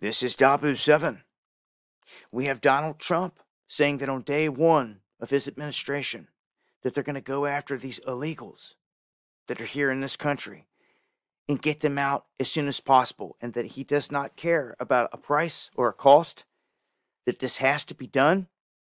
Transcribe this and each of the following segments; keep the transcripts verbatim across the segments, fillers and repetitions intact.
This is Dabu seven. We have Donald Trump saying that on day one of his administration that they're going to go after these illegals that are here in this country and get them out as soon as possible, and that he does not care about a price or a cost, that this has to be done.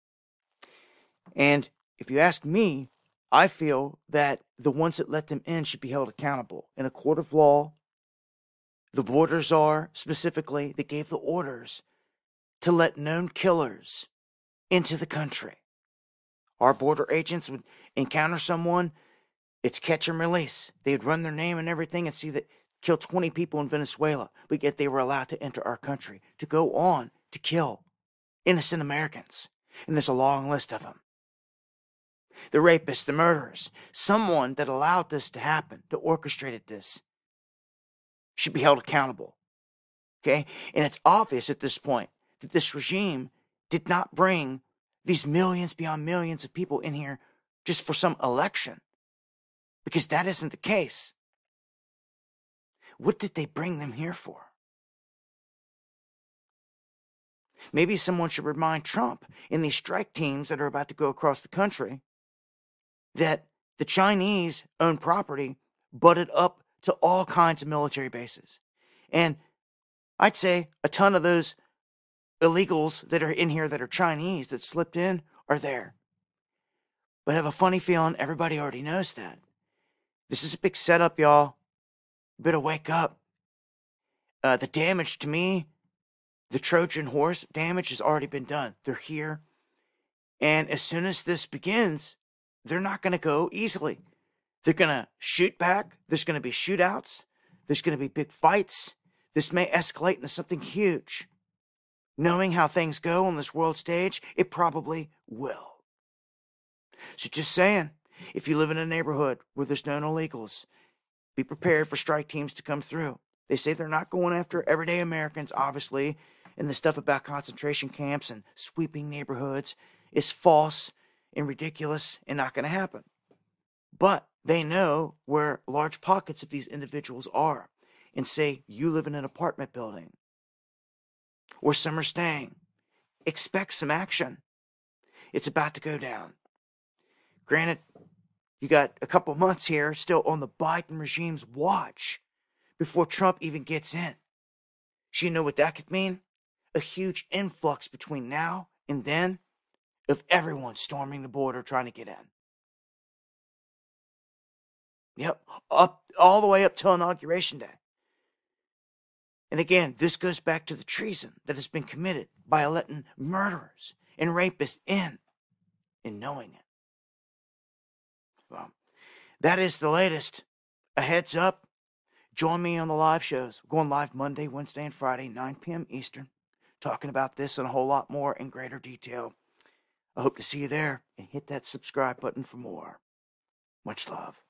And if you ask me, I feel that the ones that let them in should be held accountable in a court of law. The border czar, specifically, that gave the orders to let known killers into the country. Our border agents would encounter someone, it's catch and release. They would run their name and everything and see that kill twenty people in Venezuela, but yet they were allowed to enter our country to go on to kill innocent Americans. And there's a long list of them. The rapists, the murderers, someone that allowed this to happen, that orchestrated this, should be held accountable. Okay? And it's obvious at this point that this regime did not bring these millions beyond millions of people in here just for some election, because that isn't the case. What did they bring them here for? Maybe someone should remind Trump in these strike teams that are about to go across the country that the Chinese own property butted up to all kinds of military bases. And I'd say a ton of those illegals that are in here that are Chinese that slipped in are there. But I have a funny feeling everybody already knows that. This is a big setup, y'all. Better wake up. Uh, the damage to me, the Trojan horse damage has already been done. They're here. And as soon as this begins, they're not going to go easily. They're going to shoot back. There's going to be shootouts. There's going to be big fights. This may escalate into something huge. Knowing how things go on this world stage, it probably will. So just saying, if you live in a neighborhood where there's known illegals, be prepared for strike teams to come through. They say they're not going after everyday Americans, obviously, and the stuff about concentration camps and sweeping neighborhoods is false and ridiculous and not going to happen. But they know where large pockets of these individuals are, and say you live in an apartment building where some are staying. Expect some action. It's about to go down. Granted, you got a couple months here still on the Biden regime's watch before Trump even gets in. So you know what that could mean? A huge influx between now and then of everyone storming the border trying to get in. Yep, up all the way up till Inauguration Day. And again, this goes back to the treason that has been committed by letting murderers and rapists in and knowing it. Well, that is the latest. A heads up. Join me on the live shows. We're going live Monday, Wednesday, and Friday, nine p.m. Eastern, talking about this and a whole lot more in greater detail. I hope to see you there, and hit that subscribe button for more. Much love.